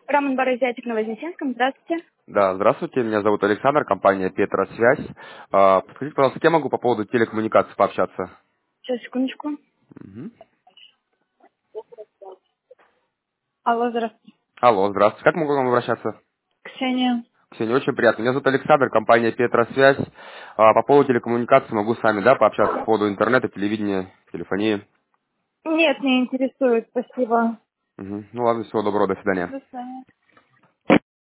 Роман Борозятик на Вознесенском. Здравствуйте. Да, здравствуйте, меня зовут Александр, компания Петросвязь. Подскажите, пожалуйста, с кем могу по поводу телекоммуникации пообщаться? Сейчас, секундочку. Мгм. Алло, здравствуйте. Алло, здравствуйте, как могу к вам обращаться? Ксения. Ксения, очень приятно. Меня зовут Александр, компания Петросвязь. По поводу телекоммуникации могу с вами, да, пообщаться по поводу интернета, телевидения, телефонии. Нет, не интересует, спасибо. Мгм. Ну ладно, всего доброго, до свидания. До свидания.